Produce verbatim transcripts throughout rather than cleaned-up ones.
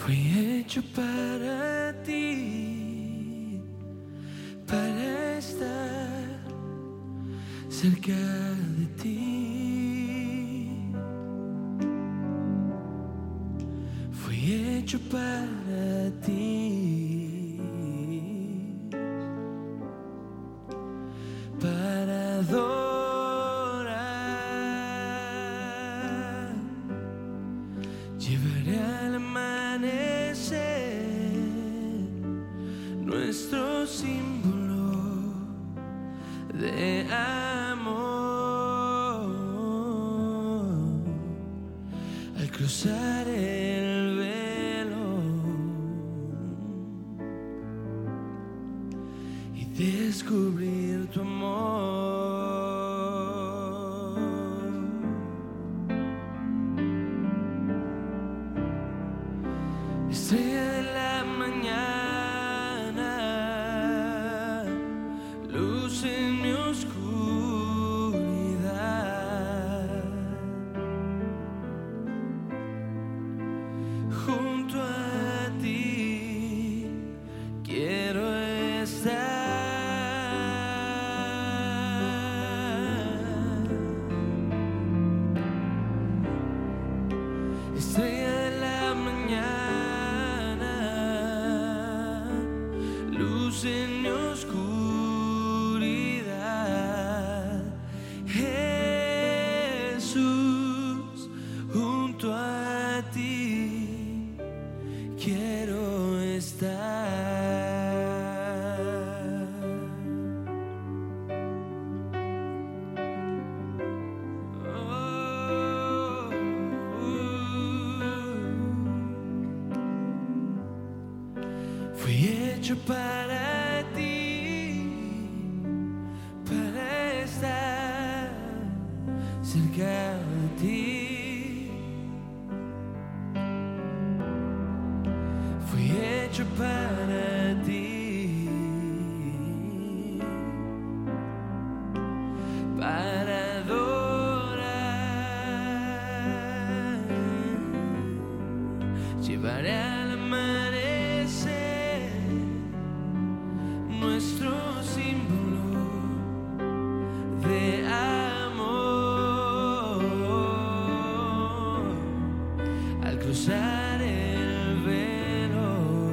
Fui hecho para ti, para estar cerca de ti. Fui hecho para ti, para adorar. Llevaré al amanecer nuestro símbolo de amor al cruzar el velo y descubrir tu amor. Estrella de la mañana, luz en mi oscuridad, junto a ti quiero estar. Estrella de la mañana, luz en mi oscuridad, Jesús, junto a ti quiero estar. Oh, fui hecho para ti, para estar cerca de ti. Fui hecho para ti, para adorar. Llevaré al amanecer nuestro símbolo de amor al cruzar el velo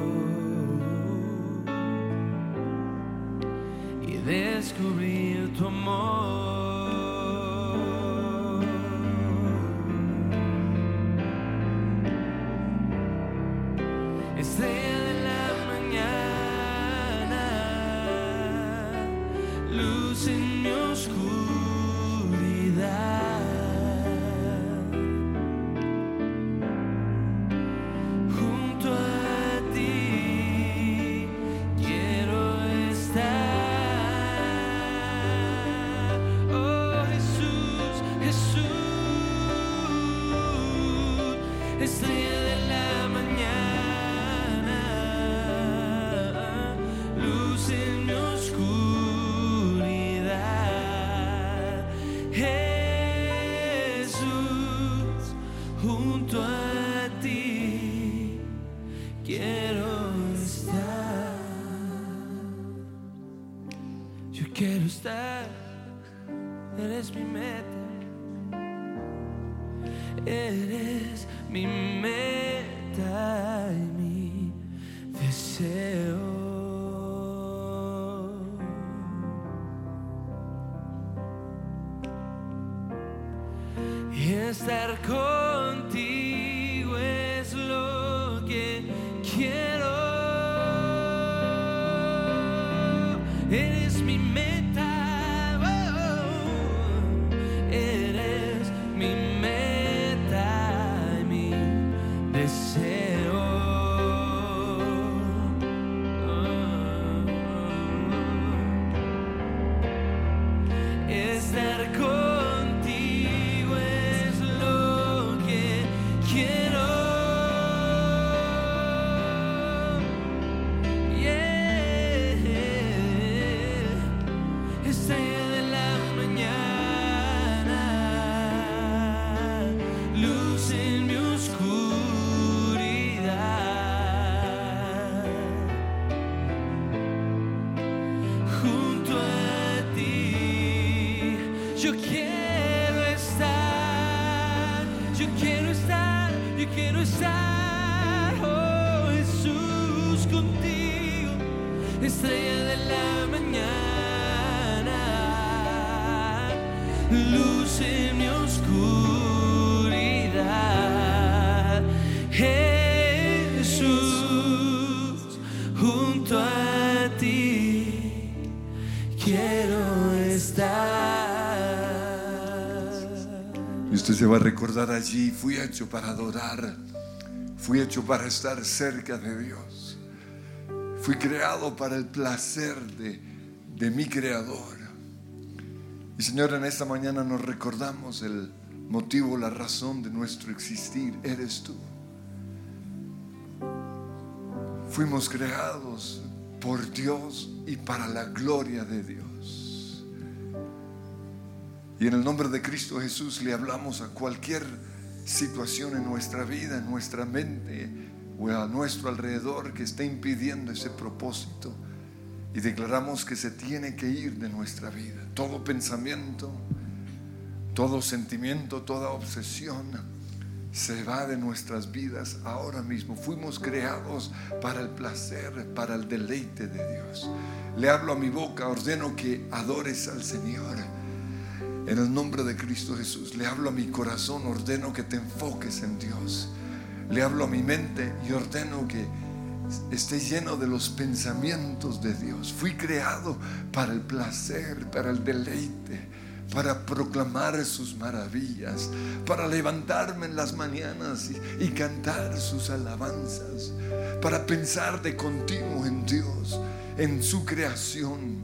y descubrir tu amor. Estrella de la mañana, luz en mi oscuridad, junto a ti quiero estar. Oh Jesús, Jesús, estrella de la mañana, luz en mi oscuridad, Jesús, junto a ti quiero estar. Yo quiero estar, eres mi meta, eres mi meta y mi deseo. Y estar contigo es lo que quiero. Eres mi meta, oh, eres mi meta y mi deseo. Oh, estar contigo es lo que quiero. Yeah. quiero estar, yo quiero estar, oh Jesús, contigo, estrella de la mañana, luz en mi oscuridad, Jesús, junto a ti quiero estar. Y usted se va a recordar allí: fui hecho para adorar, fui hecho para estar cerca de Dios, fui creado para el placer de, de mi Creador. Y Señor, en esta mañana nos recordamos el motivo, la razón de nuestro existir. Eres tú. Fuimos creados por Dios y para la gloria de Dios. Y en el nombre de Cristo Jesús le hablamos a cualquier situación en nuestra vida, en nuestra mente o a nuestro alrededor que esté impidiendo ese propósito, y declaramos que se tiene que ir de nuestra vida. Todo pensamiento, todo sentimiento, toda obsesión se va de nuestras vidas ahora mismo. Fuimos creados para el placer, para el deleite de Dios. Le hablo a mi boca, ordeno que adores al Señor en el nombre de Cristo Jesús. Le hablo a mi corazón, ordeno que te enfoques en Dios. Le hablo a mi mente y ordeno que esté lleno de los pensamientos de Dios. Fui creado para el placer, para el deleite, para proclamar sus maravillas, para levantarme en las mañanas y, y cantar sus alabanzas, para pensar de continuo en Dios, en su creación,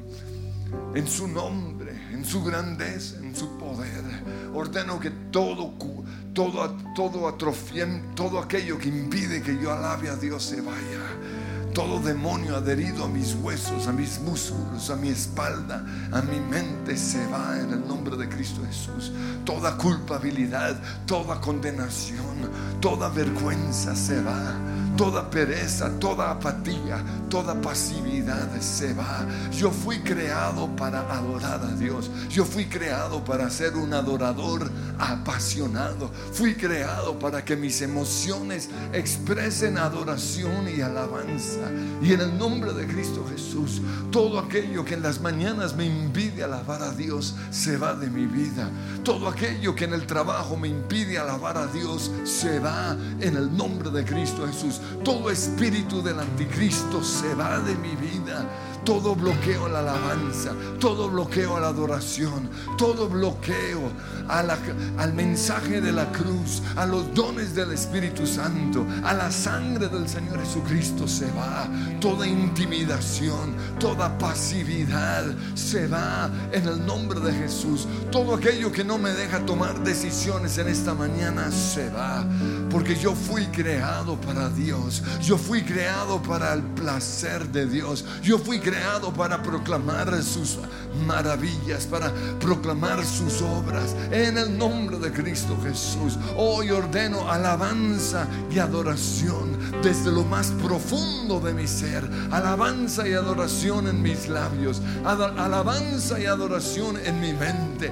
en su nombre, en su grandeza, en su poder. Ordeno que todo, todo, todo atrofien, todo aquello que impide que yo alabe a Dios se vaya. Todo demonio adherido a mis huesos, a mis músculos, a mi espalda, a mi mente, se va en el nombre de Cristo Jesús. Toda culpabilidad, toda condenación, toda vergüenza se va. Toda pereza, toda apatía, toda pasividad se va. Yo fui creado para adorar a Dios. Yo fui creado para ser un adorador apasionado. Fui creado para que mis emociones expresen adoración y alabanza. Y en el nombre de Cristo Jesús, todo aquello que en las mañanas me impide alabar a Dios se va de mi vida. Todo aquello que en el trabajo me impide alabar a Dios se va en el nombre de Cristo Jesús. Todo espíritu del anticristo se va de mi vida. Todo bloqueo a la alabanza, todo bloqueo a la adoración, todo bloqueo a la, al mensaje de la cruz, a los dones del Espíritu Santo, a la sangre del Señor Jesucristo se va. Toda intimidación, toda pasividad se va en el nombre de Jesús. Todo aquello que no me deja tomar decisiones en esta mañana se va, porque yo fui creado para Dios. Yo fui creado para el placer de Dios. Yo fui creado para proclamar sus maravillas, para proclamar sus obras en el nombre de Cristo Jesús. Hoy ordeno alabanza y adoración desde lo más profundo de mi ser. Alabanza y adoración en mis labios, alabanza y adoración en mi mente,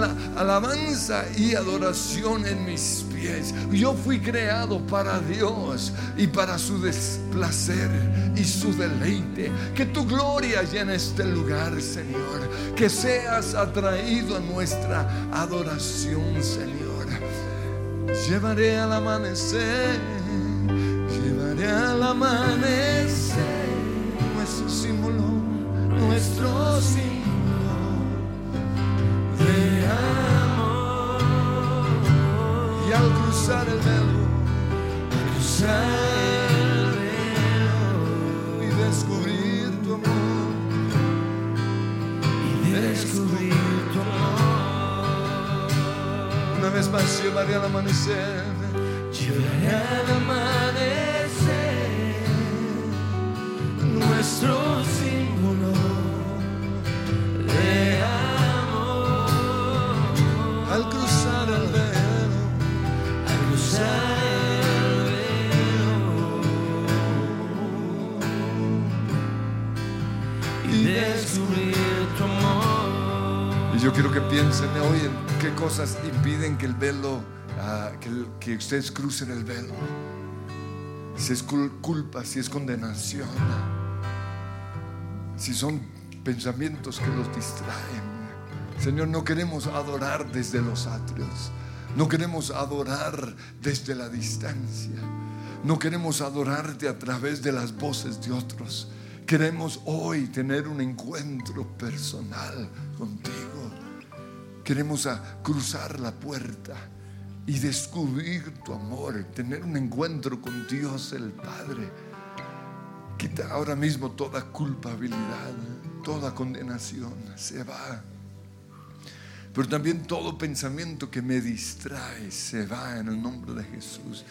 alabanza y adoración en mis pies. Yo fui creado para Dios y para su placer y su deleite. Que tu gloria llene este lugar, Señor. Que seas atraído a nuestra adoración, Señor. Llevaré al amanecer, llevaré al amanecer nuestro símbolo, nuestro símbolo de amor. Y al cruzar el velo, al cruzar el velo y descubrir tu amor, y descubrir tu amor. Una vez más, llevaré al amanecer, llevaré al amanecer nuestro símbolo de amor. Al cruzar el velo, al cruzar el velo y descubrir tu amor. Y yo quiero que piensen hoy en qué cosas impiden que el velo uh, que, que ustedes crucen el velo. Si es culpa, si es condenación, si son pensamientos que los distraen, Señor, no queremos adorar desde los atrios, no queremos adorar desde la distancia, no queremos adorarte a través de las voces de otros. Queremos hoy tener un encuentro personal contigo. Queremos a cruzar la puerta y descubrir tu amor, tener un encuentro con Dios el Padre. Quita ahora mismo toda culpabilidad, toda condenación, se va. Pero también todo pensamiento que me distrae se va en el nombre de Jesús.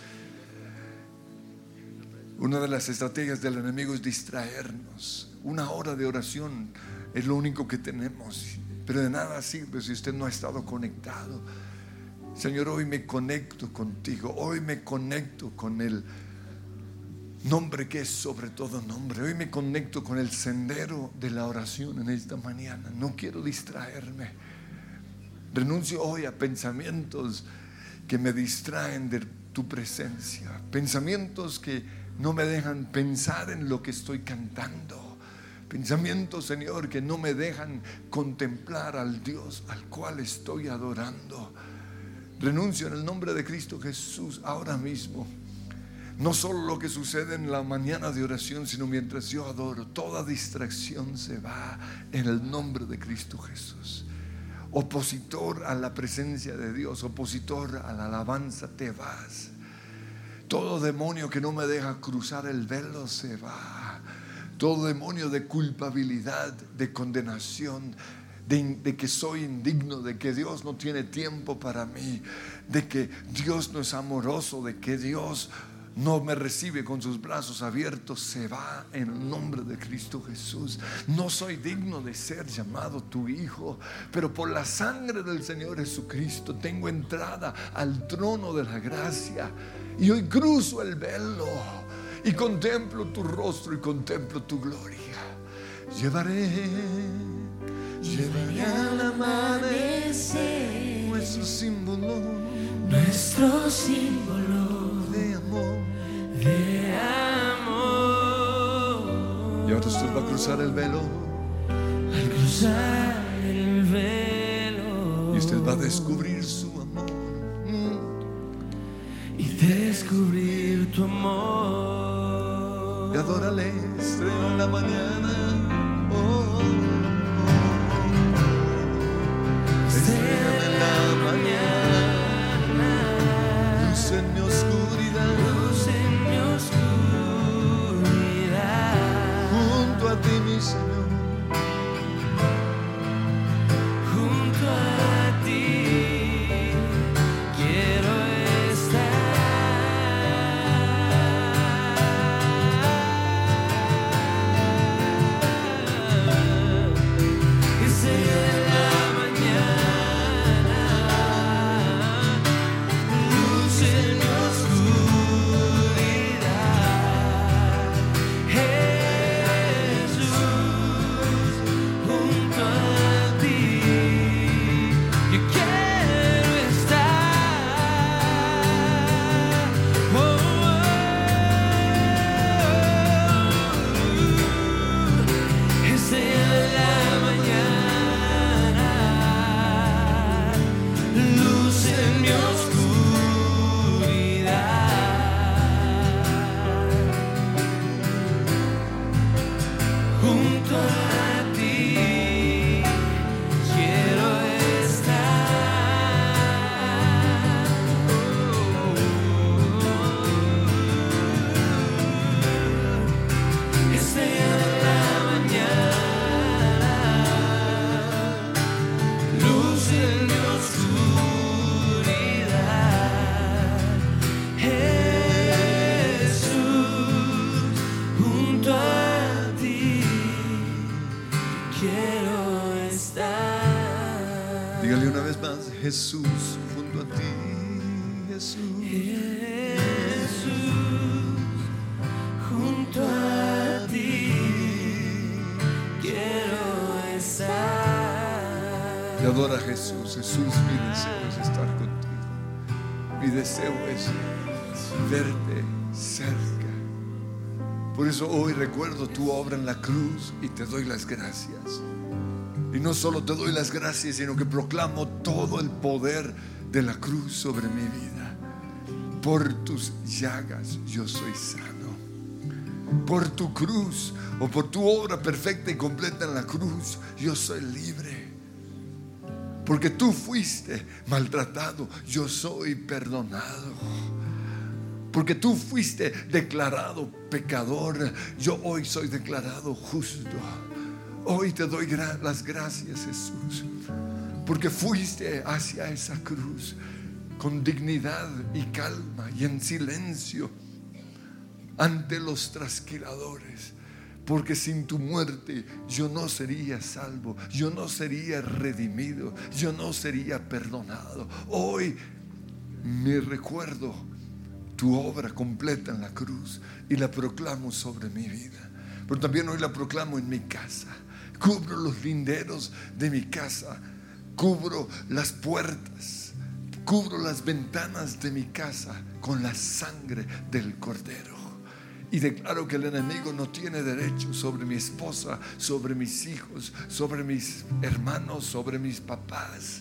Una de las estrategias del enemigo es distraernos. Una hora de oración es lo único que tenemos, pero de nada sirve si usted no ha estado conectado. Señor, hoy me conecto contigo, hoy me conecto con el nombre que es sobre todo nombre. Hoy me conecto con el sendero de la oración en esta mañana. No quiero distraerme. Renuncio hoy a pensamientos que me distraen de tu presencia, pensamientos que no me dejan pensar en lo que estoy cantando, pensamientos, Señor, que no me dejan contemplar al Dios al cual estoy adorando. Renuncio en el nombre de Cristo Jesús ahora mismo. No solo lo que sucede en la mañana de oración, sino mientras yo adoro. Toda distracción se va en el nombre de Cristo Jesús. Opositor a la presencia de Dios, opositor a la alabanza, te vas. Todo demonio que no me deja cruzar el velo se va. Todo demonio de culpabilidad, de condenación, de, de que soy indigno, de que Dios no tiene tiempo para mí, de que Dios no es amoroso, de que Dios no me recibe con sus brazos abiertos, se va en el nombre de Cristo Jesús. No soy digno de ser llamado tu hijo, pero por la sangre del Señor Jesucristo tengo entrada al trono de la gracia. Y hoy cruzo el velo y contemplo tu rostro y contemplo tu gloria. Llevaré, llevaré al amanecer nuestro símbolo, nuestro símbolo de amor, de amor. Y ahora usted va a cruzar el velo. Al cruzar el velo, Y usted va a descubrir su amor. y descubrir tu amor. Y adórale, estrella en la mañana. Oh, oh, oh. Estrella en la mañana, luz en mi oscuridad, Luz en mi oscuridad, junto a ti, mi Señor. junto a ti quiero Jesús, junto a ti, Jesús. Jesús, junto a ti quiero estar. Y adora a Jesús. Jesús, mi deseo es estar contigo. mi deseo es verte cerca. Por eso hoy recuerdo tu obra en la cruz y te doy las gracias. Y no solo te doy las gracias, sino que proclamo todo el poder de la cruz sobre mi vida. Por tus llagas yo soy sano. Por tu cruz, o por tu obra perfecta y completa en la cruz, yo soy libre. Porque tú fuiste maltratado, yo soy perdonado. Porque tú fuiste declarado pecador, yo hoy soy declarado justo. Hoy te doy gra- las gracias, Jesús, porque fuiste hacia esa cruz con dignidad y calma y en silencio ante los trasquiladores. Porque sin tu muerte yo no sería salvo, yo no sería redimido, yo no sería perdonado. Hoy me recuerdo tu obra completa en la cruz y la proclamo sobre mi vida. Pero también hoy la proclamo en mi casa. Cubro los linderos de mi casa, cubro las puertas, cubro las ventanas de mi casa con la sangre del Cordero. Y declaro que el enemigo no tiene derecho sobre mi esposa, sobre mis hijos, sobre mis hermanos, sobre mis papás.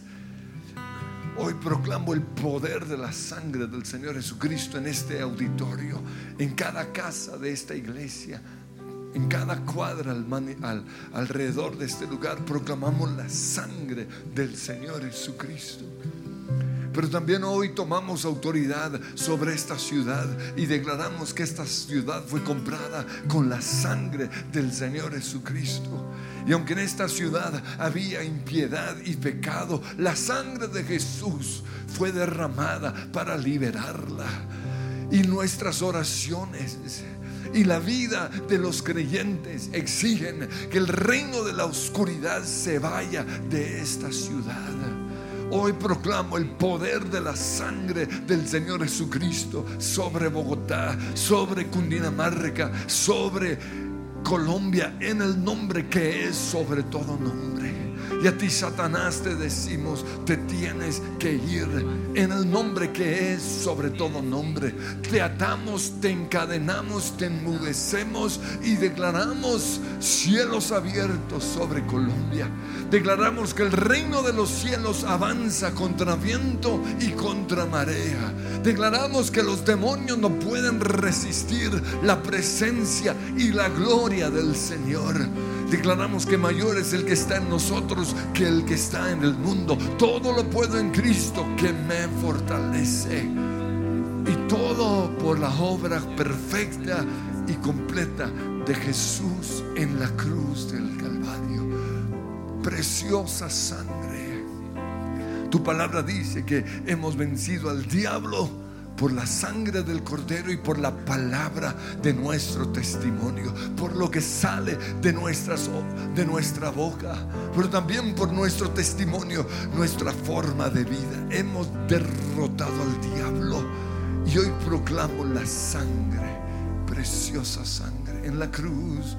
Hoy proclamo el poder de la sangre del Señor Jesucristo en este auditorio, en cada casa de esta iglesia, en cada cuadra al mani, al, alrededor de este lugar. Proclamamos la sangre del Señor Jesucristo. Pero también hoy tomamos autoridad sobre esta ciudad y declaramos que esta ciudad fue comprada con la sangre del Señor Jesucristo. Y aunque en esta ciudad había impiedad y pecado, la sangre de Jesús fue derramada para liberarla. Y nuestras oraciones y la vida de los creyentes exigen que el reino de la oscuridad se vaya de esta ciudad. Hoy proclamo el poder de la sangre del Señor Jesucristo sobre Bogotá, sobre Cundinamarca, sobre Colombia, en el nombre que es sobre todo nombre. Y a ti, Satanás, te decimos: te tienes que ir en el nombre que es sobre todo nombre. Te atamos, te encadenamos, te enmudecemos y declaramos cielos abiertos sobre Colombia. Declaramos que el reino de los cielos avanza contra viento y contra marea. Declaramos que los demonios no pueden resistir la presencia y la gloria del Señor. Declaramos que mayor es el que está en nosotros que el que está en el mundo. Todo lo puedo en Cristo que me fortalece. Y todo por la obra perfecta y completa de Jesús en la cruz del Calvario. Preciosa sangre. Tu palabra dice que hemos vencido al diablo por la sangre del Cordero y por la palabra de nuestro testimonio, por lo que sale de, nuestras, de nuestra boca, pero también por nuestro testimonio, nuestra forma de vida. Hemos derrotado al diablo y hoy proclamo la sangre, preciosa sangre, en la cruz,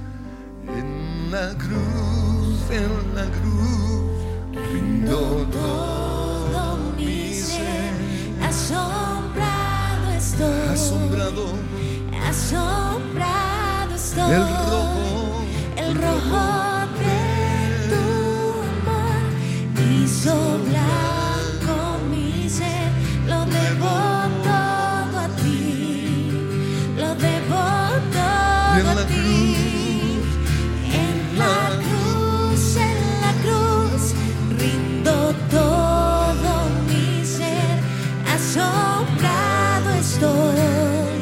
en la cruz, en la cruz, rindo todo mi ser. Asombrado estoy, Asombrado, asombrado estoy. el rojo, el rojo de tu amor hizo blanco mi ser. Lo debo todo a ti, lo debo todo y en la a ti. cruz, En la cruz, en la cruz, rindo todo mi ser. Asombrado estoy,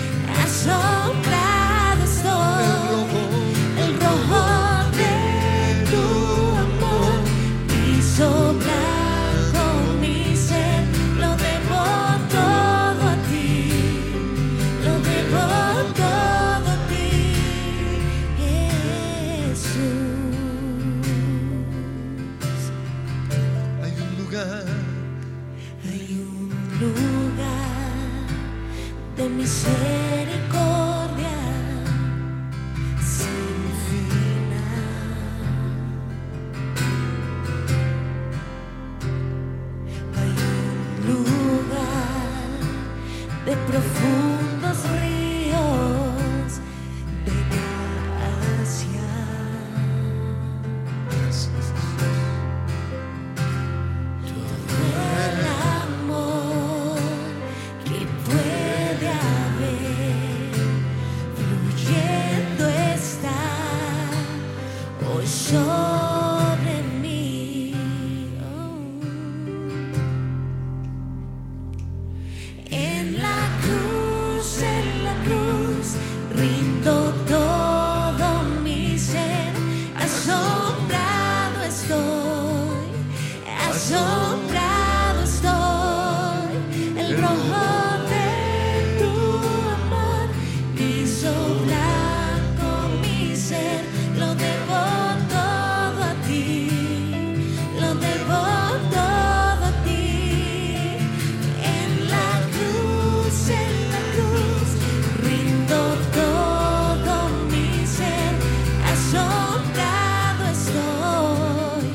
asombrado estoy. El rojo de tu amor hizo blanco mi ser. Lo debo todo a ti, lo debo todo a ti, Jesús. hay un lugar, Hay un lugar de misericordia sin final. Hay un lugar de profundos ríos de gracia. Gracias. Todo el amor que puede haber fluyendo está hoy sobre mí. Oh. En la cruz, en la cruz, rindo todo mi ser. Asombrado estoy, asombrado estoy. El rojo de tu amor hizo blanco mi ser. Lo debo todo a ti, lo debo todo a ti. En la cruz, en la cruz, rindo todo mi ser. Asombrado estoy,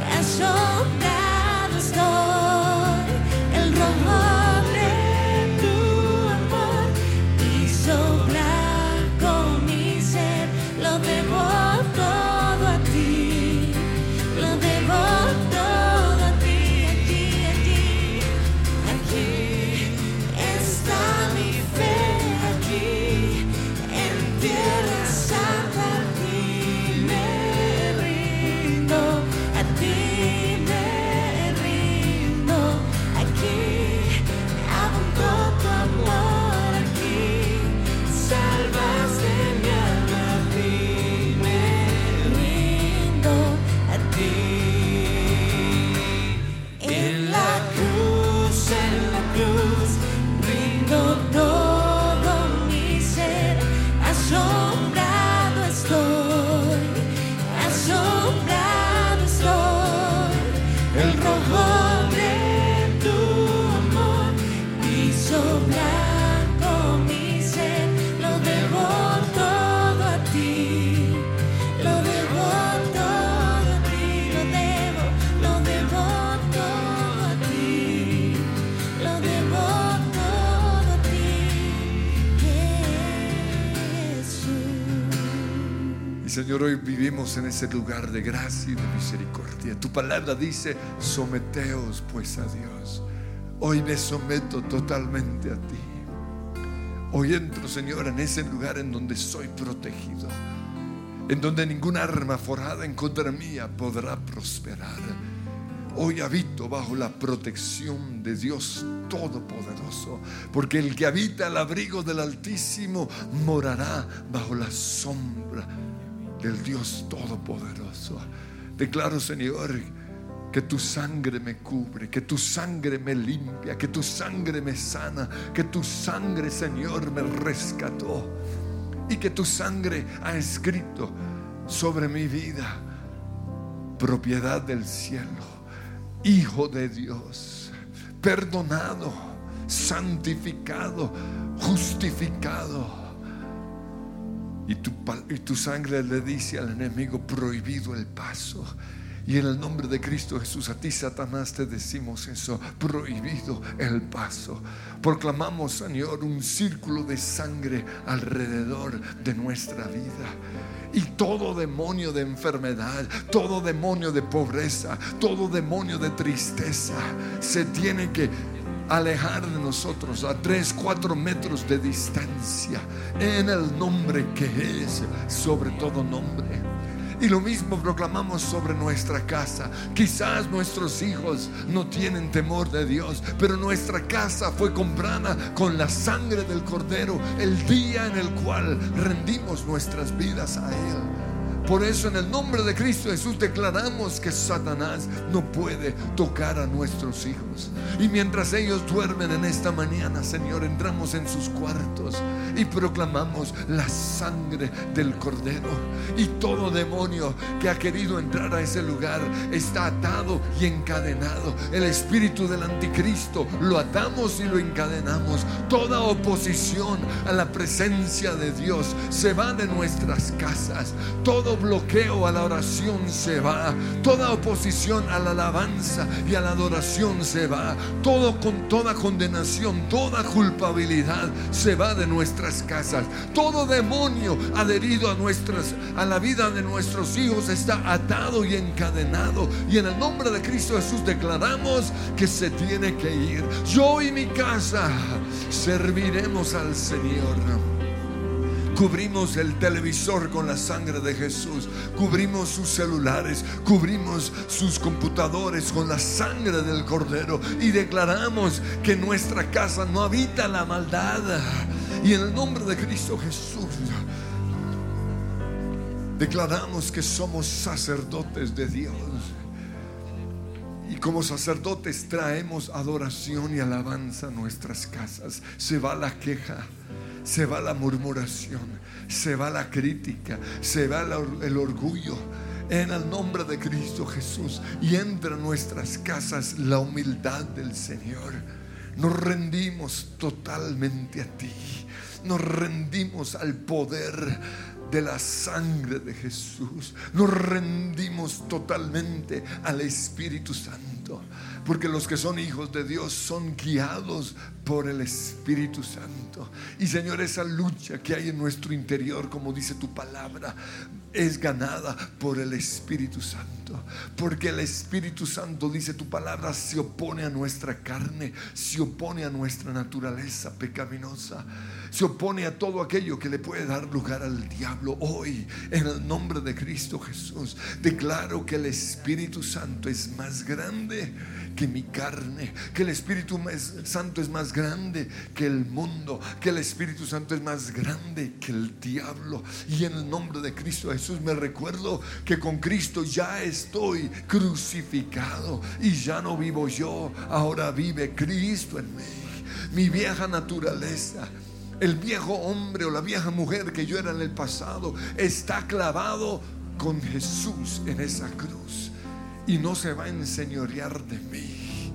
asombrado estoy. El rojo de tu amor hizo blanco mi ser. Lo debo todo a ti, lo debo todo a ti, aquí, aquí, aquí está mi fe, aquí en tierra santa. A ti me rindo, a ti me rindo, aquí abundó tu amor, aquí salvaste mi alma. A ti me rindo, a ti. En la cruz, en la cruz, rindo todo mi ser. Asombrado estoy, asombrado estoy. El rojo de tu amor hizo blanco mi ser. Lo debo todo a ti, lo debo todo a ti, lo debo, lo debo todo a ti, lo debo todo a ti, Jesús. Y Señor, hoy vivimos en ese lugar de gracia y de misericordia. Tu palabra dice: someteos pues a Dios. Hoy me someto totalmente a ti. Hoy entro, Señor, en ese lugar en donde soy protegido, en donde ninguna arma forjada en contra mía podrá prosperar. Hoy habito bajo la protección de Dios Todopoderoso, porque el que habita al abrigo del Altísimo morará bajo la sombra del Dios Todopoderoso. Declaro, Señor, que tu sangre me cubre, que tu sangre me limpia, que tu sangre me sana, que tu sangre, Señor, me rescató, y que tu sangre ha escrito sobre mi vida propiedad del cielo, hijo de Dios, perdonado, santificado, justificado. Y tu, y tu sangre le dice al enemigo: prohibido el paso. Y en el nombre de Cristo Jesús, a ti, Satanás, te decimos eso: prohibido el paso. Proclamamos, Señor, un círculo de sangre alrededor de nuestra vida. Y todo demonio de enfermedad, todo demonio de pobreza, todo demonio de tristeza se tiene que alejar de nosotros a tres, cuatro metros de distancia, en el nombre que es sobre todo nombre. Y lo mismo proclamamos sobre nuestra casa. Quizás nuestros hijos no tienen temor de Dios, pero nuestra casa fue comprada con la sangre del Cordero el día en el cual rendimos nuestras vidas a Él. Por eso, en el nombre de Cristo Jesús, declaramos que Satanás no puede tocar a nuestros hijos. Y mientras ellos duermen en esta mañana, Señor, entramos en sus cuartos y proclamamos la sangre del Cordero. Y todo demonio que ha querido entrar a ese lugar está atado y encadenado. El espíritu del anticristo lo atamos y lo encadenamos. Toda oposición a la presencia de Dios se va de nuestras casas. Todo bloqueo a la oración se va. Toda oposición a la alabanza y a la adoración se va. Todo con toda condenación, toda culpabilidad se va de nuestras casas. Todo demonio adherido a nuestras, a la vida de nuestros hijos está atado y encadenado. Y en el nombre de Cristo Jesús declaramos que se tiene que ir. Yo y mi casa serviremos al Señor. Cubrimos el televisor con la sangre de Jesús. Cubrimos sus celulares, cubrimos sus computadores con la sangre del Cordero. Y declaramos que en nuestra casa no habita la maldad. Y en el nombre de Cristo Jesús declaramos que somos sacerdotes de Dios. Y como sacerdotes traemos adoración y alabanza a nuestras casas. Se va la queja, se va la murmuración, se va la crítica, se va el orgullo. En el nombre de Cristo Jesús, y entra en nuestras casas la humildad del Señor. Nos rendimos totalmente a ti. Nos rendimos al poder de la sangre de Jesús. Nos rendimos totalmente al Espíritu Santo, porque los que son hijos de Dios son guiados por el Espíritu Santo. Y Señor, esa lucha que hay en nuestro interior, como dice tu palabra, es ganada por el Espíritu Santo, porque el Espíritu Santo, dice tu palabra, se opone a nuestra carne, se opone a nuestra naturaleza pecaminosa, se opone a todo aquello que le puede dar lugar al diablo. Hoy, en el nombre de Cristo Jesús, declaro que el Espíritu Santo es más grande que mi carne, que el Espíritu Santo es más grande que el mundo, que el Espíritu Santo es más grande que el diablo. Y en el nombre de Cristo Jesús me recuerdo que con Cristo ya estoy crucificado y ya no vivo yo, ahora vive Cristo en mí. Mi vieja naturaleza, el viejo hombre o la vieja mujer que yo era en el pasado, está clavado con Jesús en esa cruz y no se va a enseñorear de mí.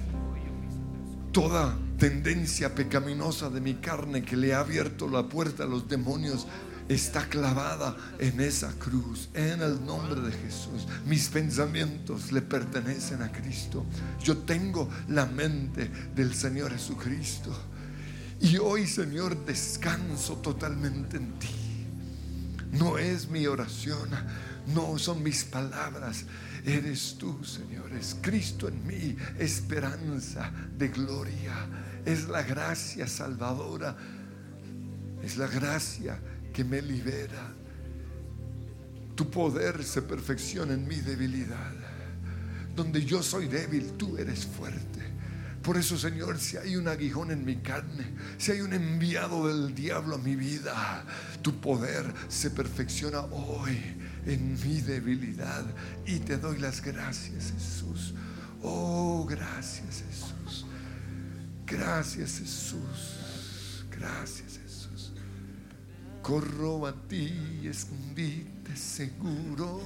Toda tendencia pecaminosa de mi carne que le ha abierto la puerta a los demonios está clavada en esa cruz, en el nombre de Jesús. Mis pensamientos le pertenecen a Cristo. Yo tengo la mente del Señor Jesucristo. Y hoy, Señor, descanso totalmente en ti. No es mi oración, no son mis palabras, eres tú, Señor. Es Cristo en mí, esperanza de gloria. Es la gracia salvadora, es la gracia que me libera. Tu poder se perfecciona en mi debilidad. Donde yo soy débil, tú eres fuerte. Por eso, Señor, si hay un aguijón en mi carne, si hay un enviado del diablo a mi vida, tu poder se perfecciona hoy en mi debilidad. Y te doy las gracias, Jesús. Oh, gracias, Jesús. Gracias, Jesús. Gracias, Jesús. Corro a ti, escondite seguro.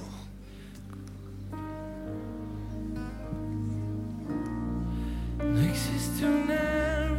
No existe un arma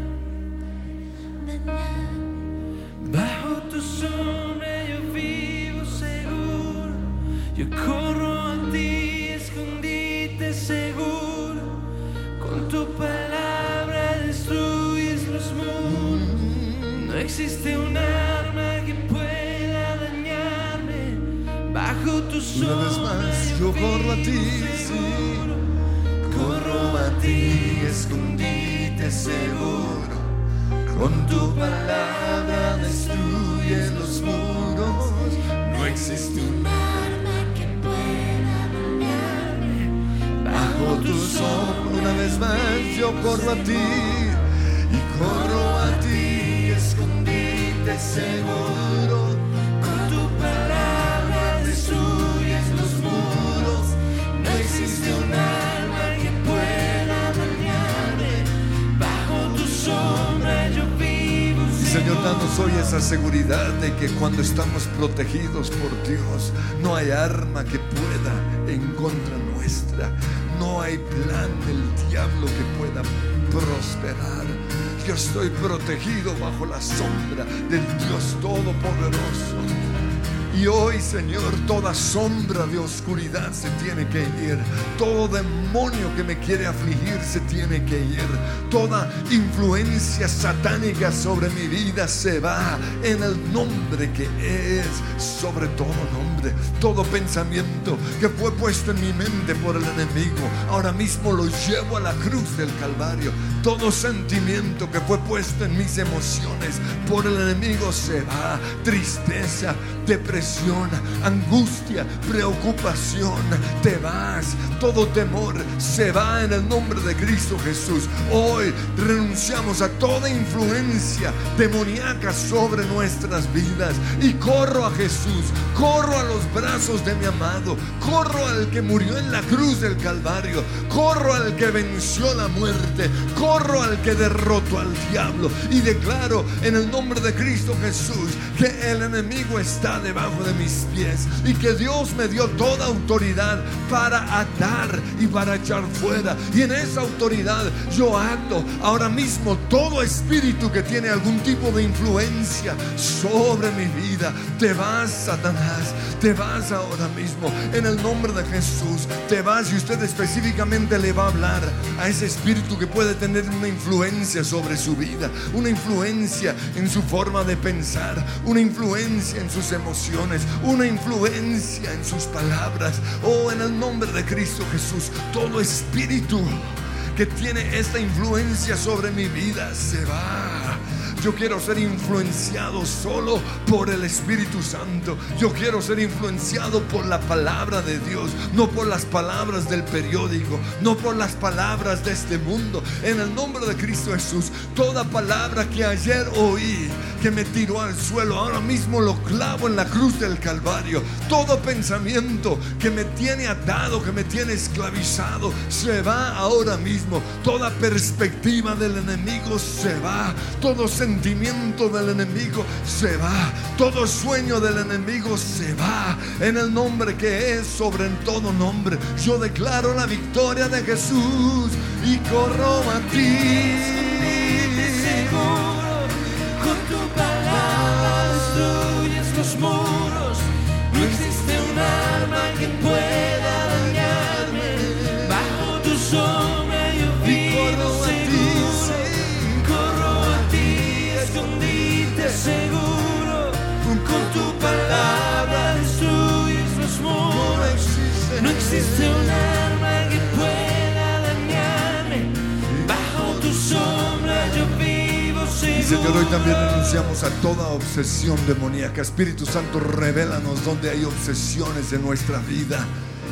bajo tu sombra, yo vivo seguro. Yo corro a ti, escondite seguro. Con tu palabra destruyes los muros. No existe un arma que pueda dañarme bajo tu sombra. Una vez más, yo corro a ti, sí. Corro a ti, escondite seguro. Con tu palabra destruyes los muros. No existe un arma que pueda dañarme bajo tu sombra. Una vez más, yo corro a ti. Y corro a ti, escondite seguro. Con tu palabra destruyes los muros. No existe un arma que pueda dañarme bajo tu sombra, yo vivo seguro. Y Señor, danos hoy esa seguridad de que cuando estamos protegidos por Dios, no hay arma que pueda en contra nuestra. No hay plan del diablo que pueda prosperar. Yo estoy protegido bajo la sombra del Dios Todopoderoso. Y hoy, Señor, toda sombra de oscuridad se tiene que ir. Todo demonio que me quiere afligir se tiene que ir. Toda influencia satánica sobre mi vida se va en el nombre que es sobre todo nombre. Todo pensamiento que fue puesto en mi mente por el enemigo, ahora mismo lo llevo a la cruz del Calvario. Todo sentimiento que fue puesto en mis emociones por el enemigo se va. Tristeza, depresión, angustia, preocupación, te vas. Todo temor se va en el nombre de Cristo Jesús. Hoy renunciamos a toda influencia demoníaca sobre nuestras vidas y corro a Jesús, corro a los brazos de mi amado, corro al que murió en la cruz del Calvario, corro al que venció la muerte, corro al que derrotó al diablo y declaro en el nombre de Cristo Jesús que el enemigo está debajo de mis pies y que Dios me dio toda autoridad para atar y para echar fuera, y en esa autoridad yo ato ahora mismo todo espíritu que tiene algún tipo de influencia sobre mi vida. Te vas, Satanás, te vas ahora mismo en el nombre de Jesús. Te vas, y usted específicamente le va a hablar a ese espíritu que puede tener una influencia sobre su vida, una influencia en su forma de pensar, una influencia en sus emociones, una influencia en sus palabras. Oh, en el nombre de Cristo Jesús, todo espíritu que tiene esta influencia sobre mi vida se va. Yo quiero ser influenciado solo por el Espíritu Santo. Yo quiero ser influenciado por la palabra de Dios, no por las palabras del periódico, no por las palabras de este mundo. En el nombre de Cristo Jesús, toda palabra que ayer oí que me tiró al suelo, ahora mismo lo clavo en la cruz del Calvario. Todo pensamiento que me tiene atado, que me tiene esclavizado, se va ahora mismo. Toda perspectiva del enemigo se va. Todo sentimiento del enemigo se va. Todo sueño del enemigo se va. En el nombre que es sobre todo nombre, yo declaro la victoria de Jesús y corro a ti. Con tu palabra destruyes los muros. No existe un arma que pueda dañarme. Bajo tu sombra yo vivo seguro. Corro a ti, escondite seguro. Con tu palabra destruyes los muros. No existe un arma que pueda dañarme. Bajo tu sombra yo vivo seguro. Y Señor, hoy también renunciamos a toda obsesión demoníaca. Espíritu Santo, revélanos donde hay obsesiones en nuestra vida,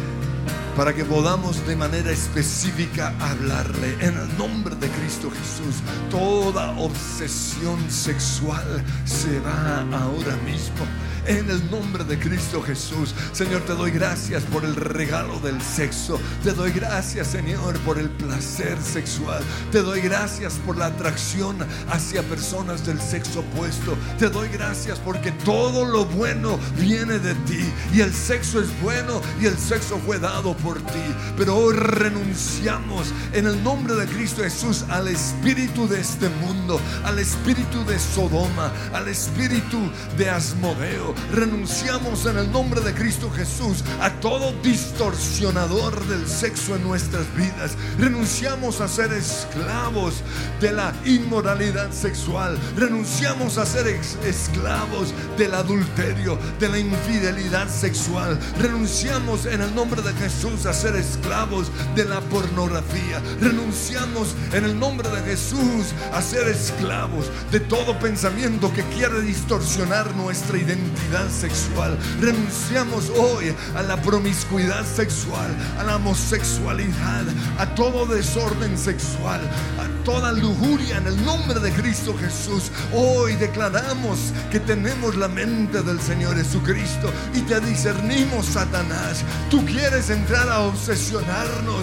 para que podamos de manera específica hablarle en el nombre de Cristo Jesús. Toda obsesión sexual se va ahora mismo en el nombre de Cristo Jesús. Señor, te doy gracias por el regalo del sexo. Te doy gracias, Señor, por el placer sexual. Te doy gracias por la atracción hacia personas del sexo opuesto. Te doy gracias porque todo lo bueno viene de ti, y el sexo es bueno y el sexo fue dado por ti. Pero hoy renunciamos en el nombre de Cristo Jesús al espíritu de este mundo, al espíritu de Sodoma, al espíritu de Asmodeo. Renunciamos en el nombre de Cristo Jesús a todo distorsionador del sexo en nuestras vidas. Renunciamos a ser esclavos de la inmoralidad sexual. Renunciamos a ser ex- esclavos del adulterio, de la infidelidad sexual. Renunciamos en el nombre de Jesús a ser esclavos de la pornografía. Renunciamos en el nombre de Jesús a ser esclavos de todo pensamiento que quiere distorsionar nuestra identidad sexual. Renunciamos hoy a la promiscuidad sexual, a la homosexualidad, a todo desorden sexual, a toda lujuria en el nombre de Cristo Jesús. Hoy declaramos que tenemos la mente del Señor Jesucristo y te discernimos, Satanás. Tú quieres entrar a obsesionarnos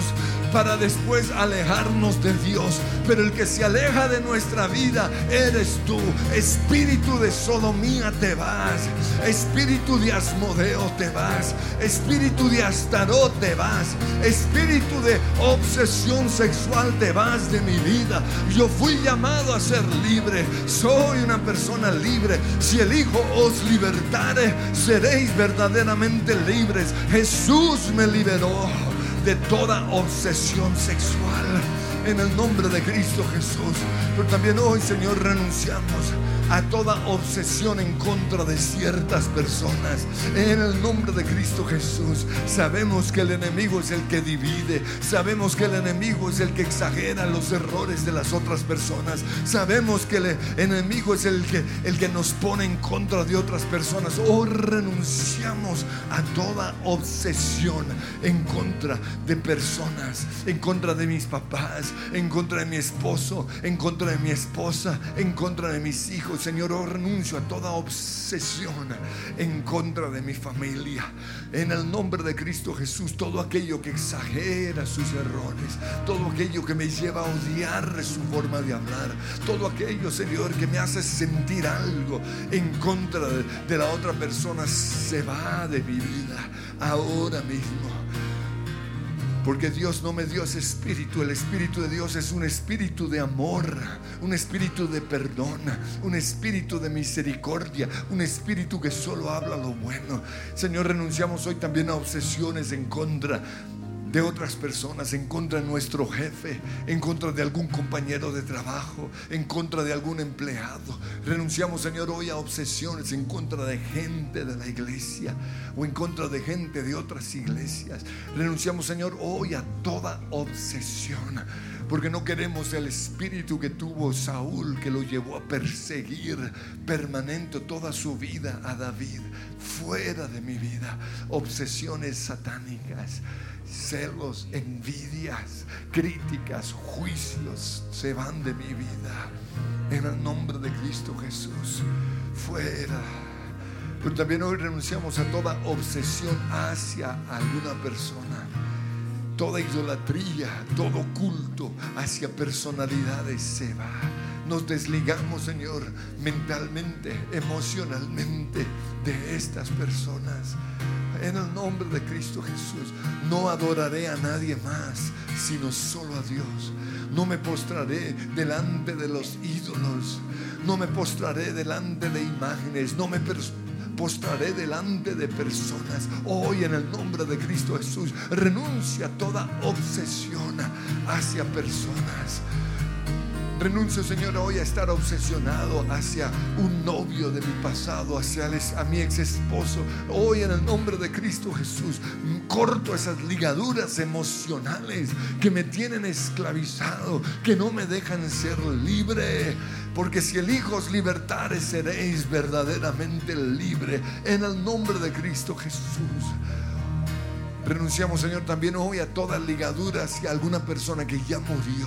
para después alejarnos de Dios. Pero el que se aleja de nuestra vida eres tú. Espíritu de sodomía, te vas. Espíritu de Asmodeo, te vas. Espíritu de Astarot, te vas. Espíritu de obsesión sexual, te vas de mi vida. Yo fui llamado a ser libre. Soy una persona libre. Si el Hijo os libertare, seréis verdaderamente libres. Jesús me liberó de toda obsesión sexual en el nombre de Cristo Jesús. Pero también hoy, Señor, renunciamos a toda obsesión en contra de ciertas personas en el nombre de Cristo Jesús. Sabemos que el enemigo es el que divide. Sabemos que el enemigo es el que exagera los errores de las otras personas. Sabemos que el enemigo es el que, el que nos pone en contra de otras personas. Hoy renunciamos a toda obsesión en contra de personas, en contra de mis papás, en contra de mi esposo, en contra de mi esposa, en contra de mis hijos. Señor, oh, renuncio a toda obsesión en contra de mi familia en el nombre de Cristo Jesús. Todo aquello que exagera sus errores, todo aquello que me lleva a odiar su forma de hablar, todo aquello, Señor, que me hace sentir algo en contra de, de la otra persona, se va de mi vida ahora mismo. Porque Dios no me dio ese espíritu. El espíritu de Dios es un espíritu de amor, un espíritu de perdón, un espíritu de misericordia, un espíritu que solo habla lo bueno. Señor, renunciamos hoy también a obsesiones en contra de otras personas, en contra de nuestro jefe, en contra de algún compañero de trabajo, en contra de algún empleado. Renunciamos, Señor, hoy a obsesiones en contra de gente de la iglesia o en contra de gente de otras iglesias. Renunciamos, Señor, hoy a toda obsesión, porque no queremos el espíritu que tuvo Saúl, que lo llevó a perseguir permanente toda su vida a David. Fuera de mi vida, obsesiones satánicas, celos, envidias, críticas, juicios se van de mi vida en el nombre de Cristo Jesús. Fuera. Pero también hoy renunciamos a toda obsesión hacia alguna persona, toda idolatría, todo culto hacia personalidades se va. Nos desligamos, Señor, mentalmente, emocionalmente de estas personas. En el nombre de Cristo Jesús, no adoraré a nadie más, sino solo a Dios. No me postraré delante de los ídolos. No me postraré delante de imágenes. No me postraré delante de personas. Hoy, en el nombre de Cristo Jesús, renuncia a toda obsesión hacia personas. Renuncio, Señor, hoy a estar obsesionado hacia un novio de mi pasado, hacia el, a mi ex esposo. Hoy, en el nombre de Cristo Jesús, corto esas ligaduras emocionales que me tienen esclavizado, que no me dejan ser libre. Porque si el Hijo os libertare, seréis verdaderamente libre en el nombre de Cristo Jesús. Renunciamos, Señor, también hoy a toda ligadura hacia alguna persona que ya murió.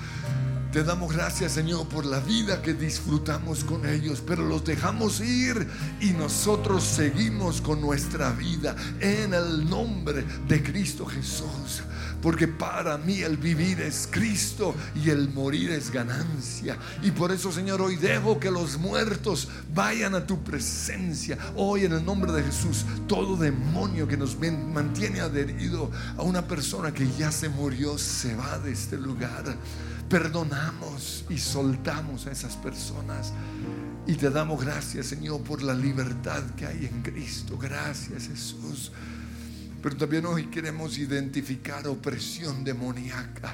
Te damos gracias, Señor, por la vida que disfrutamos con ellos, pero los dejamos ir y nosotros seguimos con nuestra vida en el nombre de Cristo Jesús. Porque para mí el vivir es Cristo y el morir es ganancia. Y por eso, Señor, hoy dejo que los muertos vayan a tu presencia. Hoy, en el nombre de Jesús, todo demonio que nos mantiene adherido a una persona que ya se murió se va de este lugar. Perdonamos y soltamos a esas personas y te damos gracias, Señor, por la libertad que hay en Cristo. Gracias, Jesús. Pero también hoy queremos identificar opresión demoníaca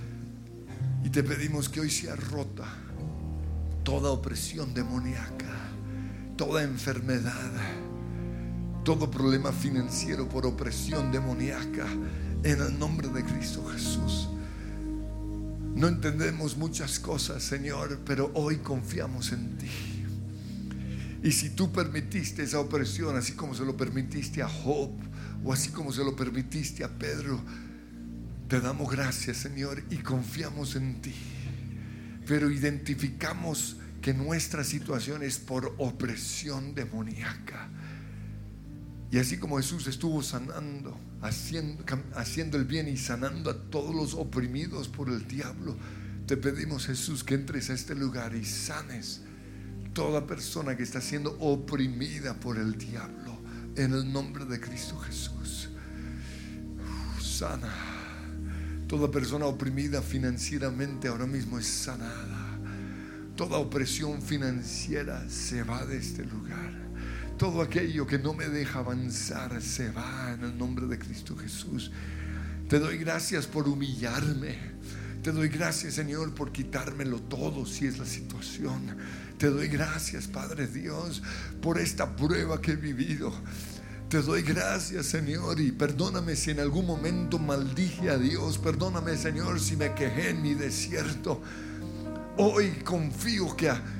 y te pedimos que hoy sea rota toda opresión demoníaca, toda enfermedad, todo problema financiero por opresión demoníaca en el nombre de Cristo Jesús. No entendemos muchas cosas, Señor, pero hoy confiamos en ti. Y si tú permitiste esa opresión, así como se lo permitiste a Job, o así como se lo permitiste a Pedro, te damos gracias, Señor, y confiamos en ti. Pero identificamos que nuestra situación es por opresión demoníaca. Y así como Jesús estuvo sanando, haciendo, haciendo el bien y sanando a todos los oprimidos por el diablo, te pedimos, Jesús, que entres a este lugar y sanes toda persona que está siendo oprimida por el diablo, en el nombre de Cristo Jesús. Uf, sana. Toda persona oprimida financieramente ahora mismo es sanada. Toda opresión financiera se va de este lugar. Todo aquello que no me deja avanzar se va en el nombre de Cristo Jesús. Te doy gracias por humillarme. Te doy gracias, Señor, por quitármelo todo si es la situación. Te doy gracias, Padre Dios, por esta prueba que he vivido. Te doy gracias, Señor, y perdóname si en algún momento maldije a Dios. Perdóname, Señor, si me quejé en mi desierto. Hoy confío que a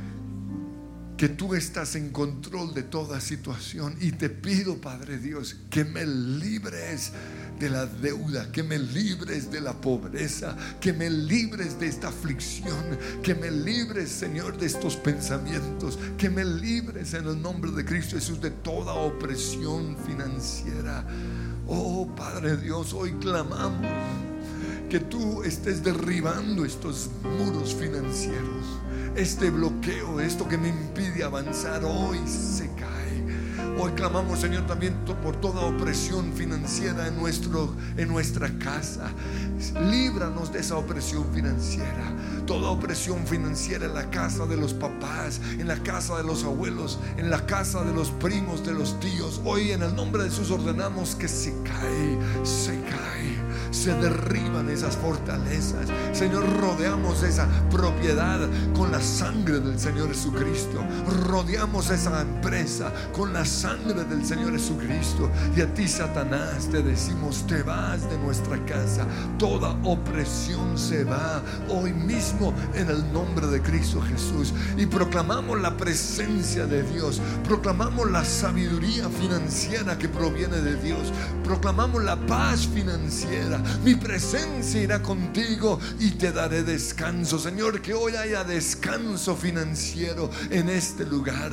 que tú estás en control de toda situación, y te pido, Padre Dios, que me libres de la deuda, que me libres de la pobreza, que me libres de esta aflicción, que me libres, Señor, de estos pensamientos, que me libres en el nombre de Cristo Jesús de toda opresión financiera. Oh Padre Dios, hoy clamamos que tú estés derribando estos muros financieros, este bloqueo, esto que me impide avanzar, hoy se cae. Hoy clamamos, Señor, también por toda opresión financiera en, nuestro, en nuestra casa. Líbranos de esa opresión financiera. Toda opresión financiera en la casa de los papás, en la casa de los abuelos, en la casa de los primos, de los tíos. Hoy en el nombre de Jesús ordenamos que se cae, se cae. Se derriban esas fortalezas. Señor, rodeamos esa propiedad con la sangre del Señor Jesucristo. Rodeamos esa empresa con la sangre del Señor Jesucristo. Y a ti, Satanás, te decimos: te vas de nuestra casa. Toda opresión se va hoy mismo en el nombre de Cristo Jesús. Y proclamamos la presencia de Dios. Proclamamos la sabiduría financiera que proviene de Dios. Proclamamos la paz financiera. Mi presencia irá contigo y te daré descanso. Señor, que hoy haya descanso financiero en este lugar.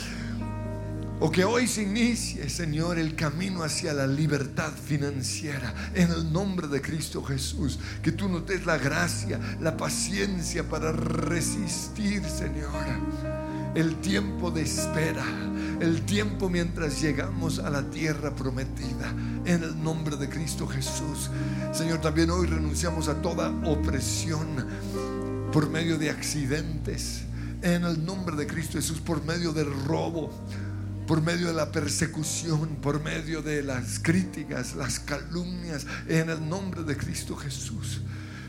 O que hoy se inicie, Señor, el camino hacia la libertad financiera en el nombre de Cristo Jesús. Que tú nos des la gracia, la paciencia para resistir, Señor, el tiempo de espera, el tiempo mientras llegamos a la tierra prometida, en el nombre de Cristo Jesús. Señor, también hoy renunciamos a toda opresión por medio de accidentes, en el nombre de Cristo Jesús, por medio del robo, por medio de la persecución, por medio de las críticas, las calumnias, en el nombre de Cristo Jesús.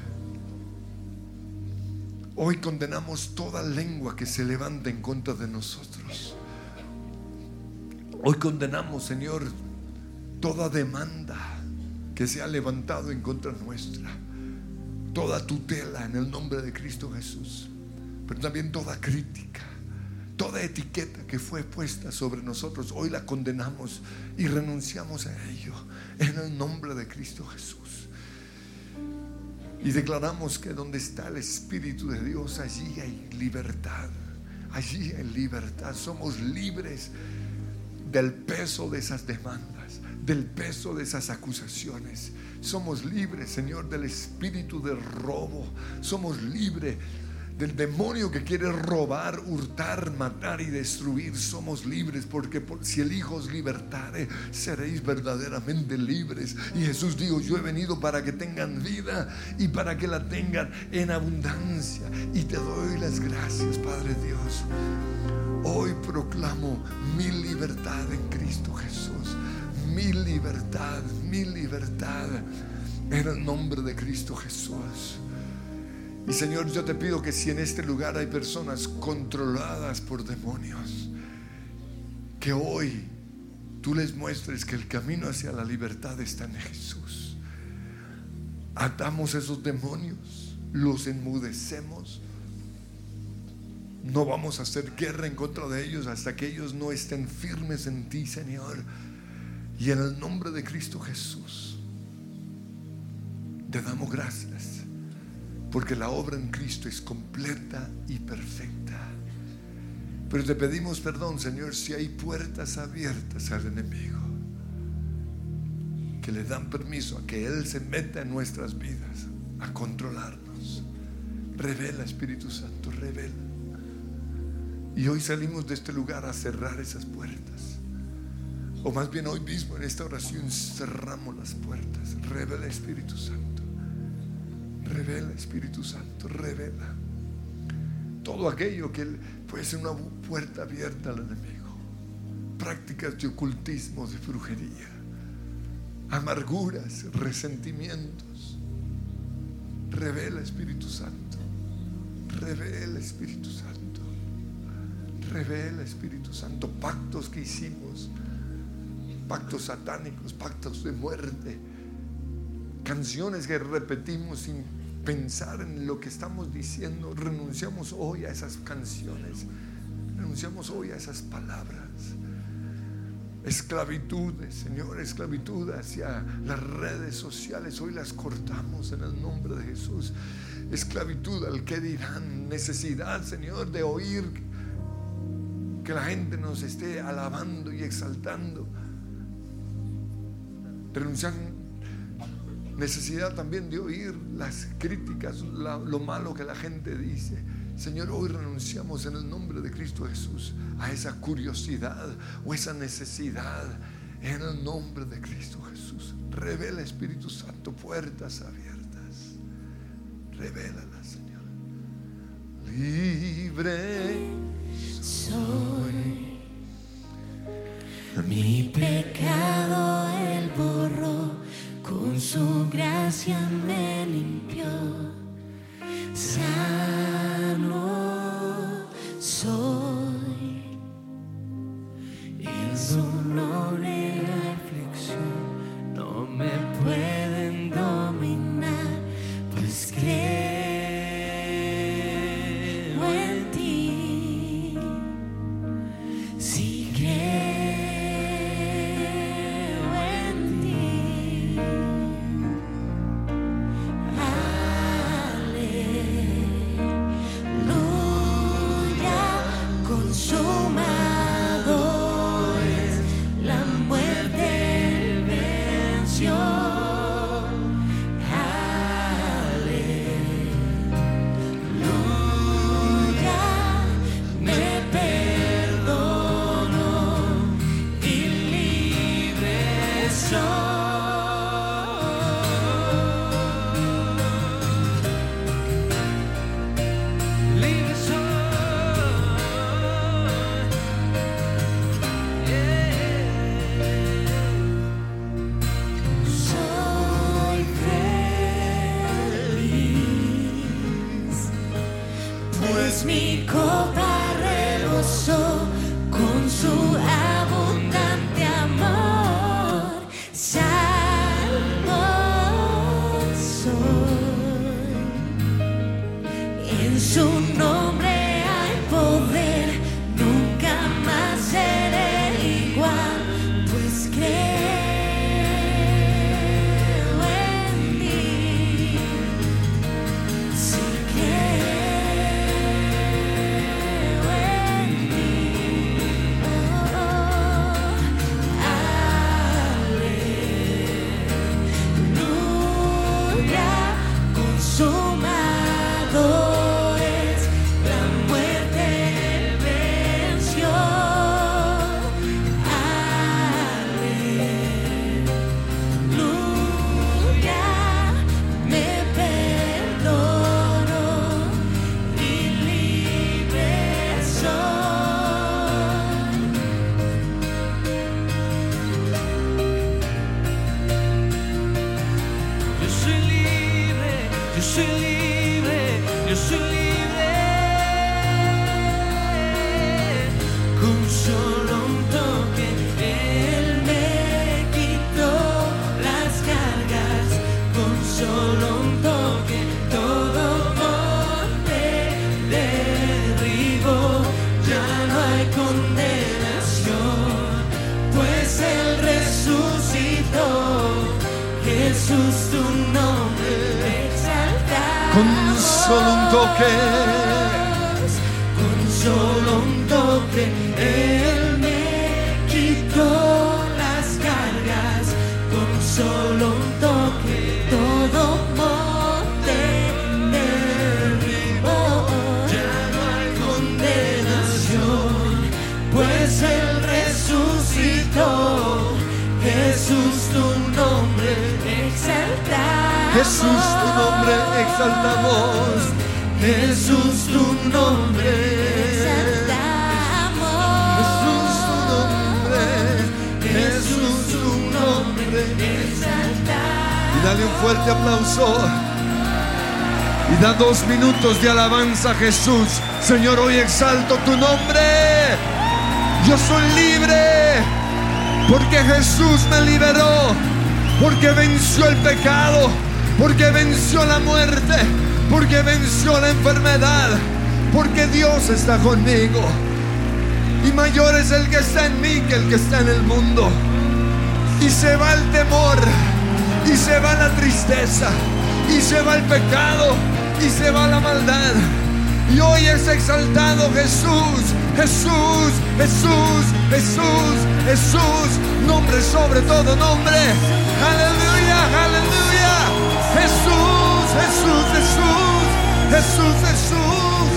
Hoy condenamos toda lengua que se levante en contra de nosotros. Hoy condenamos, Señor, toda demanda que se ha levantado en contra nuestra, toda tutela en el nombre de Cristo Jesús, pero también toda crítica, toda etiqueta que fue puesta sobre nosotros. Hoy la condenamos y renunciamos a ello en el nombre de Cristo Jesús. Y declaramos que donde está el Espíritu de Dios, allí hay libertad. Allí hay libertad. Somos libres del peso de esas demandas, del peso de esas acusaciones. Somos libres, Señor, del espíritu de robo. Somos libres del demonio que quiere robar, hurtar, matar y destruir. Somos libres porque por, si el Hijo os libertare, seréis verdaderamente libres. Y Jesús dijo: yo he venido para que tengan vida y para que la tengan en abundancia. Y te doy las gracias, Padre Dios. Hoy proclamo mi libertad en Cristo Jesús. Mi libertad, mi libertad en el nombre de Cristo Jesús. Y Señor, yo te pido que si en este lugar hay personas controladas por demonios, que hoy tú les muestres que el camino hacia la libertad está en Jesús. Atamos esos demonios, los enmudecemos. No vamos a hacer guerra en contra de ellos hasta que ellos no estén firmes en ti, Señor. Y en el nombre de Cristo Jesús te damos gracias, porque la obra en Cristo es completa y perfecta. Pero te pedimos perdón, Señor, si hay puertas abiertas al enemigo. que le dan permiso a que Él se meta en nuestras vidas, a controlarnos. Revela, Espíritu Santo, revela. Y hoy salimos de este lugar a cerrar esas puertas. O más bien hoy mismo en esta oración cerramos las puertas. Revela, Espíritu Santo. Revela, Espíritu Santo, revela. Todo aquello que puede ser una puerta abierta al enemigo. Prácticas de ocultismo, de brujería, amarguras, resentimientos. Revela, Espíritu Santo. Revela, Espíritu Santo. Revela, Espíritu Santo. Pactos que hicimos, pactos satánicos, pactos de muerte, canciones que repetimos sin pensar en lo que estamos diciendo. Renunciamos hoy a esas canciones, renunciamos hoy a esas palabras. Esclavitudes, Señor, esclavitud hacia las redes sociales, hoy las cortamos en el nombre de Jesús. Esclavitud al que dirán, necesidad, Señor, de oír que la gente nos esté alabando y exaltando. Renunciar, necesidad también de oír las críticas, la, lo malo que la gente dice. Señor, hoy renunciamos en el nombre de Cristo Jesús a esa curiosidad o esa necesidad en el nombre de Cristo Jesús. Revela, Espíritu Santo, puertas abiertas. Revélalas, Señor. Libre soy. Mi pecado Él borró, con su gracia me limpió. Sano soy, en su nombre la aflicción no me pueden dominar, pues creo en ti. Si creo en ti, consumado es, la muerte venció. Aleluya, me perdono y libre soy. Libre soy. Soy feliz, pues mi copa rebosó con su abundante amor. Salvo soy, en su nombre hay poder, nunca más seré igual, pues creo en ti. Si creo en ti, oh, oh, aleluya, consumado es, la muerte venció. Aleluya, me perdono y libre soy. Yo soy libre, yo soy libre, yo soy libre. Con solo un toque, Él me quitó las cargas, con solo un toque todo monte derribo. Ya no hay condenación, pues Él resucitó. Jesús, tu nombre exaltamos. con solo un toque. Con solo un toque, Él me quitó las cargas. Con solo exaltamos. Jesús, tu nombre. Jesús, tu nombre. Jesús, tu nombre. Y dale un fuerte aplauso. Y da dos minutos de alabanza a Jesús. Señor, hoy exalto tu nombre. Yo soy libre porque Jesús me liberó, porque venció el pecado, porque venció la muerte, porque venció la enfermedad, porque Dios está conmigo. Y mayor es el que está en mí que el que está en el mundo. Y se va el temor, y se va la tristeza, y se va el pecado, y se va la maldad. Y hoy es exaltado Jesús, Jesús, Jesús, Jesús, Jesús, nombre sobre todo nombre. Aleluya, aleluya. Jesús, Jesús, Jesús, Jesús, Jesús,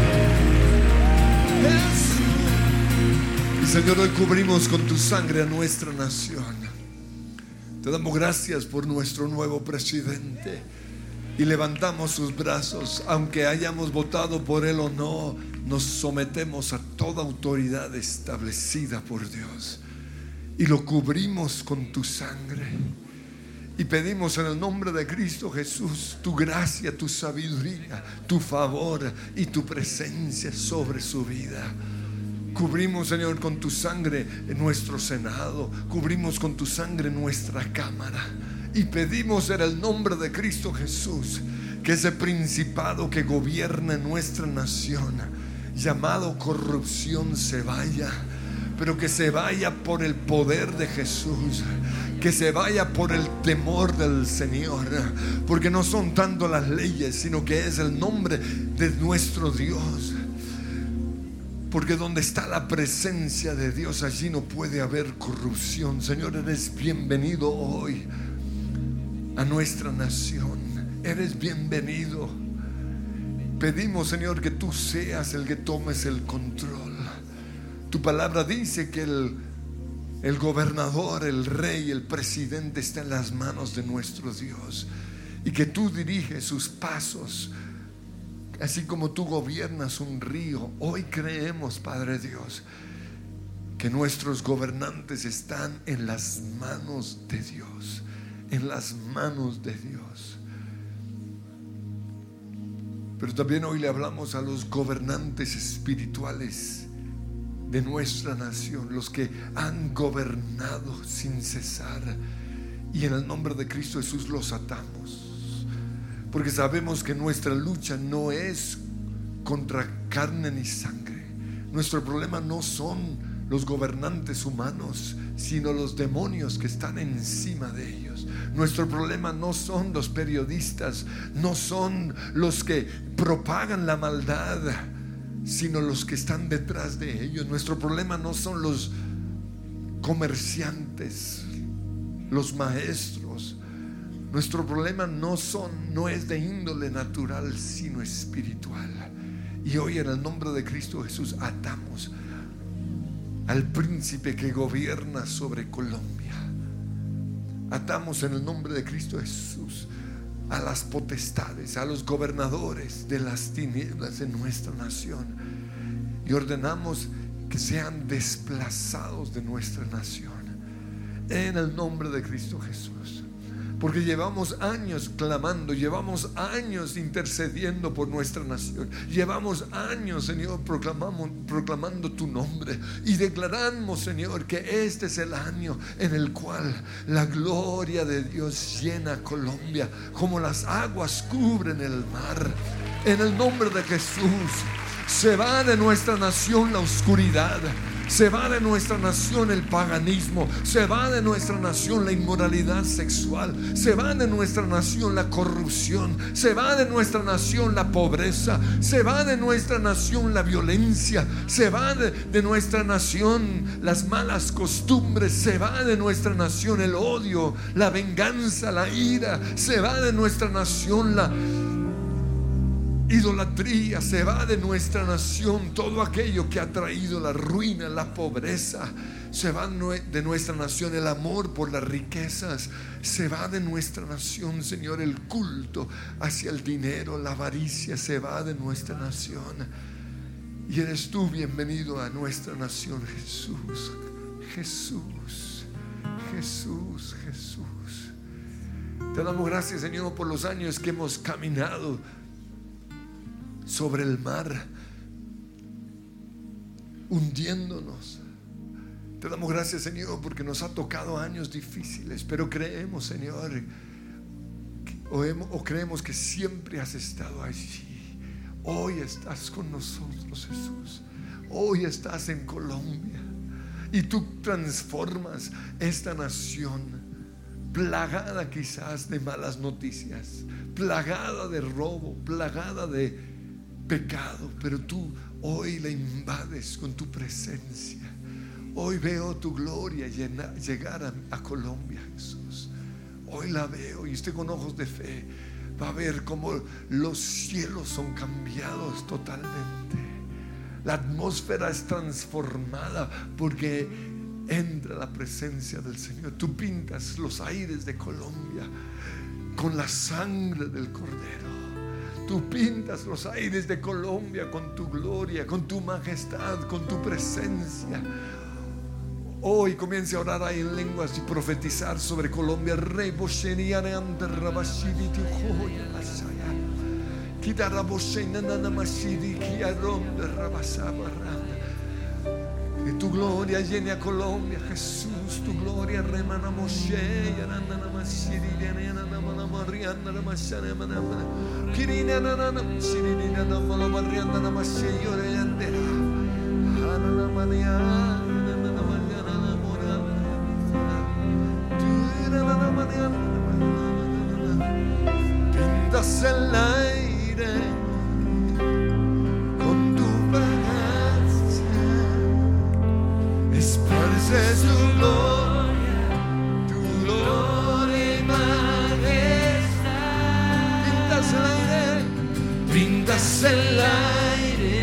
Jesús. Y Señor, hoy cubrimos con tu sangre a nuestra nación. Te damos gracias por nuestro nuevo presidente. Y levantamos sus brazos, aunque hayamos votado por él o no, nos sometemos a toda autoridad establecida por Dios y lo cubrimos con tu sangre. Y pedimos en el nombre de Cristo Jesús tu gracia, tu sabiduría, tu favor y tu presencia sobre su vida. Cubrimos, Señor, con tu sangre en nuestro Senado, cubrimos con tu sangre nuestra Cámara. Y pedimos en el nombre de Cristo Jesús que ese principado que gobierna nuestra nación, llamado corrupción, se vaya. Pero que se vaya por el poder de Jesús, que se vaya por el temor del Señor. Porque no son tanto las leyes, sino que es el nombre de nuestro Dios. Porque donde está la presencia de Dios, allí no puede haber corrupción. Señor, eres bienvenido hoy a nuestra nación. Eres bienvenido. Pedimos, Señor, que tú seas el que tomes el control. Tu palabra dice que el, el gobernador, el rey, el presidente está en las manos de nuestro Dios, y que tú diriges sus pasos, así como tú gobiernas un río. Hoy creemos, Padre Dios, que nuestros gobernantes están en las manos de Dios, en las manos de Dios. Pero también hoy le hablamos a los gobernantes espirituales de nuestra nación, los que han gobernado sin cesar, y en el nombre de Cristo Jesús los atamos, porque sabemos que nuestra lucha no es contra carne ni sangre. Nuestro problema no son los gobernantes humanos, sino los demonios que están encima de ellos. Nuestro problema no son los periodistas, no son los que propagan la maldad, sino los que están detrás de ellos. Nuestro problema no son los comerciantes, los maestros. Nuestro problema no son, no es de índole natural, sino espiritual. Y hoy en el nombre de Cristo Jesús atamos al príncipe que gobierna sobre Colombia. Atamos en el nombre de Cristo Jesús a las potestades, a los gobernadores de las tinieblas en nuestra nación, y ordenamos que sean desplazados de nuestra nación en el nombre de Cristo Jesús. Porque llevamos años clamando, llevamos años intercediendo por nuestra nación, llevamos años, Señor, proclamamos, proclamando tu nombre, y declaramos, Señor, que este es el año en el cual la gloria de Dios llena Colombia como las aguas cubren el mar. En el nombre de Jesús, se va de nuestra nación la oscuridad, se va de nuestra nación el paganismo, se va de nuestra nación la inmoralidad sexual, se va de nuestra nación la corrupción, se va de nuestra nación la pobreza, se va de nuestra nación la violencia, se va de, de nuestra nación las malas costumbres, se va de nuestra nación el odio, la venganza, la ira, se va de nuestra nación la idolatría, se va de nuestra nación. Todo aquello que ha traído la ruina, la pobreza, se va de nuestra nación. El amor por las riquezas se va de nuestra nación, Señor. El culto hacia el dinero, la avaricia, se va de nuestra nación. Y eres tú bienvenido a nuestra nación, Jesús. Jesús, Jesús, Jesús. Te damos gracias, Señor, por los años que hemos caminado sobre el mar, hundiéndonos. Te damos gracias, Señor, porque nos ha tocado años difíciles, pero creemos, Señor, o, hemos, o creemos que siempre has estado allí. Hoy estás con nosotros, Jesús. Hoy estás en Colombia y tú transformas esta nación, plagada quizás de malas noticias, plagada de robo, plagada de pecado, pero tú hoy la invades con tu presencia. Hoy veo tu gloria llena, llegar a, a Colombia, Jesús. Hoy la veo y estoy con ojos de fe. Va a ver cómo los cielos son cambiados totalmente. La atmósfera es transformada porque entra la presencia del Señor. Tú pintas los aires de Colombia con la sangre del Cordero. Tú pintas los aires de Colombia con tu gloria, con tu majestad, con tu presencia. Hoy comience a orar ahí en lenguas y profetizar sobre Colombia. Que tu gloria llene a Colombia, Jesús. Tu gloria remana Moshe, Yanana Masiri, Yanana Mariana, Masana, Kirina, Sirina, Mariana, Mashe, Yorendera, Hanana Maria, Mariana, Morana, Tirana Mariana. Pintas el aire con tu fragancia, esparces tu gloria, tu gloria y majestad. Pintas el aire, pintas el aire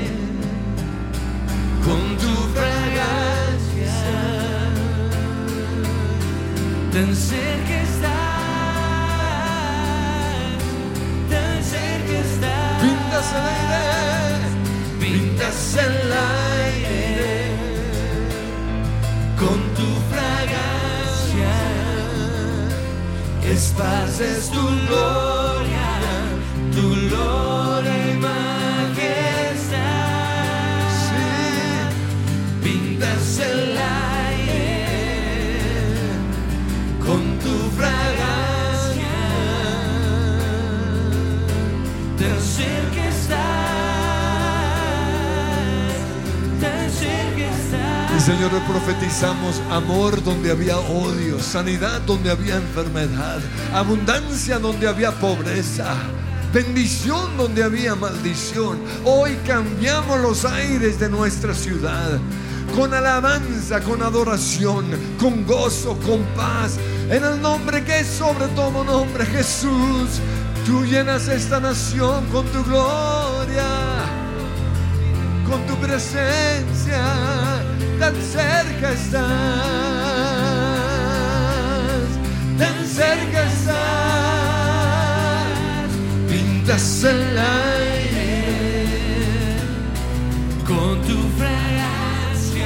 con tu fragancia, tan cerca estás, tan cerca estás. Pintas el aire, pintas el aire con tu fragancia, esparces tu gloria, tu gloria y majestad. Sí, pintas el aire con tu fragancia, tan cerca estás, tan cerca estás. Y Señor, hoy profetizamos amor donde había odio, sanidad donde había enfermedad, abundancia donde había pobreza, bendición donde había maldición. Hoy cambiamos los aires de nuestra ciudad con alabanza, con adoración, con gozo, con paz, en el nombre que es sobre todo nombre, Jesús. Tú llenas esta nación con tu gloria, con tu presencia, tan cerca estás, tan cerca estás. Pintas el aire con tu fragancia,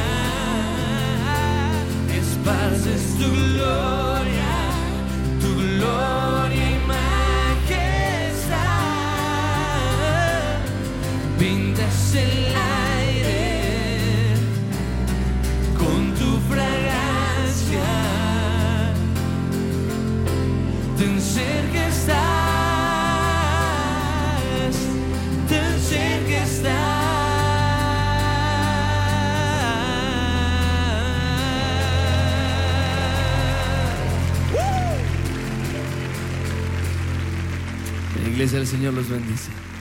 esparces tu gloria, tu gloria y majestad. Pintas el aire con tu fragancia, tan cerca estás, tan cerca estás. La iglesia del Señor los bendice.